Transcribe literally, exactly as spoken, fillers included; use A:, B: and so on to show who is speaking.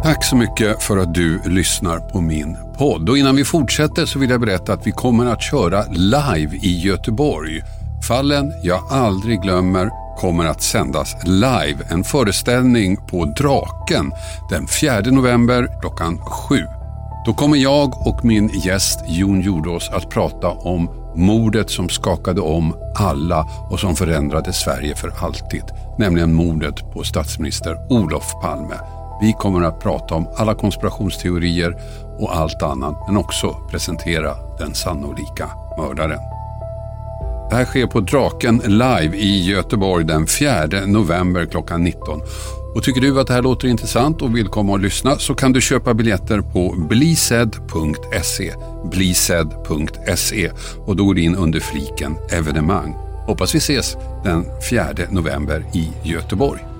A: Tack så mycket för att du lyssnar på min podd. Och innan vi fortsätter så vill jag berätta att vi kommer att köra live i Göteborg. Fallen jag aldrig glömmer kommer att sändas live. En föreställning på Draken den fjärde november klockan sju. Då kommer jag och min gäst Jon Jordås att prata om mordet som skakade om alla och som förändrade Sverige för alltid. Nämligen mordet på statsminister Olof Palme. Vi kommer att prata om alla konspirationsteorier och allt annat, men också presentera den sannolika mördaren. Det här sker på Draken live i Göteborg den fjärde november klockan nitton. Och tycker du att det här låter intressant och vill komma och lyssna så kan du köpa biljetter på blised punkt se blised punkt se och då går du in under fliken evenemang. Hoppas vi ses den fjärde november i Göteborg.